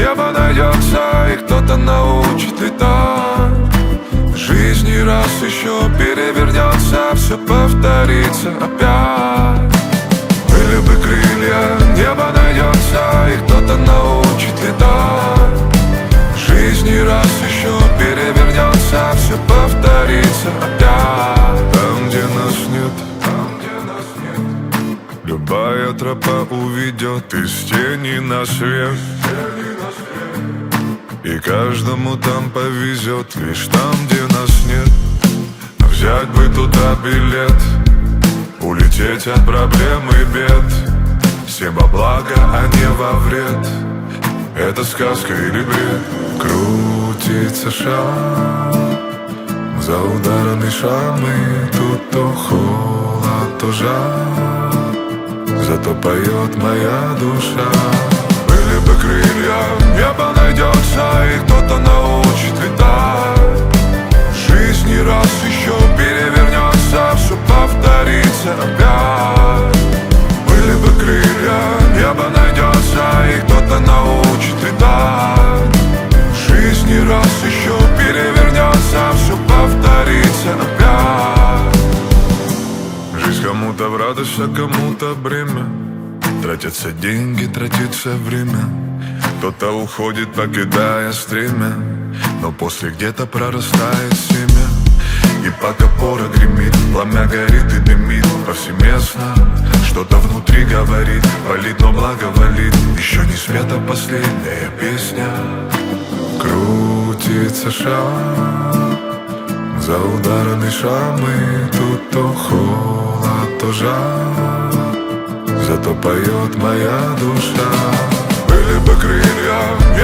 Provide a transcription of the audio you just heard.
небо найдется, и кто-то научит летать. В жизни раз еще перевернется, все повторится опять. Были бы крылья, небо найдется, и кто-то научит летать. В жизни раз еще перевернется, все повторится опять. Там, где нас нет, любая тропа уведет из тени на свет. И каждому там повезет, лишь там, где нас нет. Взять бы туда билет, улететь от проблем и бед. Всем во благо, а не во вред. Это сказка или бред? Крутится шар за ударами шрамы. Тут то холод, то жар, зато поет моя душа. Были бы крылья, небо найдется, и кто-то научит летать. В жизни раз еще перевернется, все повторится опять. Были бы крылья, небо найдется, и кто-то научит летать. В жизни раз еще перевернется, все повторится опять. Жизнь кому-то в радость, а кому-то бремя. Тратятся деньги, тратится время. Кто-то уходит, покидая стремя, но после где-то прорастает семя. И пока пора гремит, пламя горит и дымит повсеместно. Что-то внутри говорит, валит, но благоволит. Еще не света последняя песня. Крутится шар за ударами шрамы. Тут то холод, то жар, зато поет моя душа. Были бы крылья,